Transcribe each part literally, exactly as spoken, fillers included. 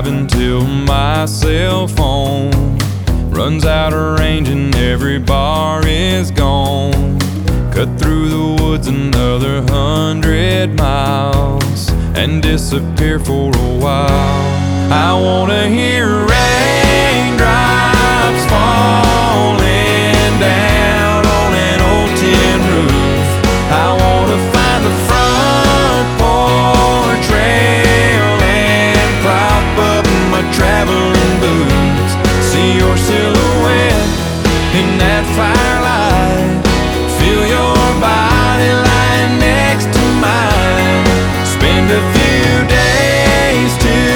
driving till my cell phone runs out of range and every bar is gone. Cut through the woods another hundred miles and disappear for a while. I wanna hear raindrops falling down on an old tin roof. I wanna find the front porch rail and prop up my traveling boots. See your silhouette in that firelight, feel your body lying next to mine. Spend a few days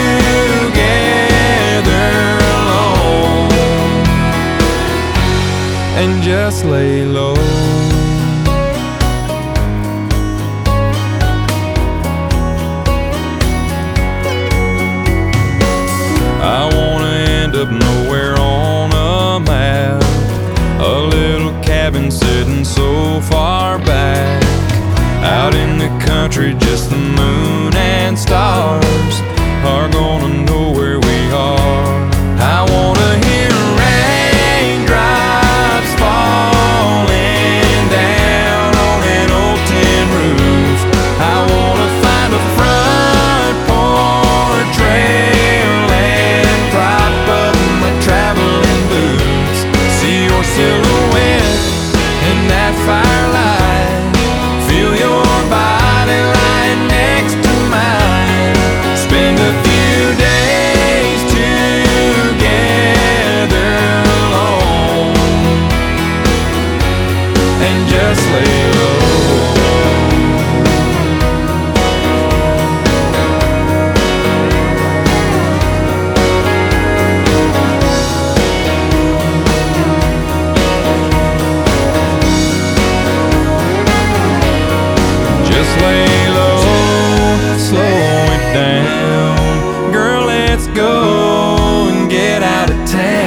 together alone and just lay low. I wanna end up nowhere on a map, a little cabin sitting so far back, out in the country. Just the moon and stars are gonna know where we are. I wanna hear raindrops falling down on an old tin roof. I wanna find a front porch rail and prop up my traveling boots. See your silhouette in that firelight, feel your body lying next to mine. Spend a few days together alone and just lay low. Just lay low, slow it down. Girl, let's go and get out of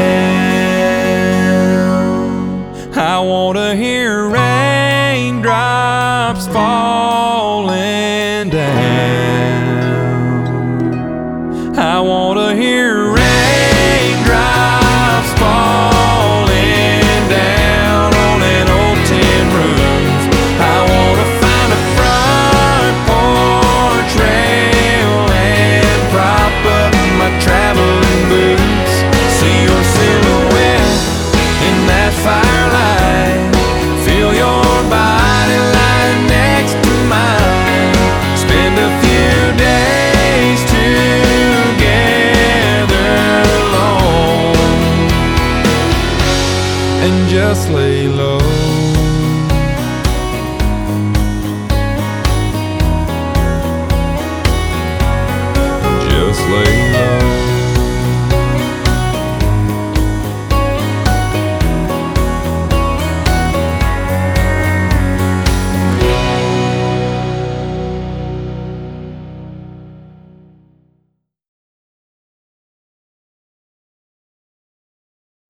town. I wanna hear raindrops falling down. I wanna hear raindrops falling down on an old tin roof. I wanna find a front porch rail and prop up my traveling boots. See your silhouette in that firelight, feel your body lying next to mine. Spend a few days together alone and just lay low.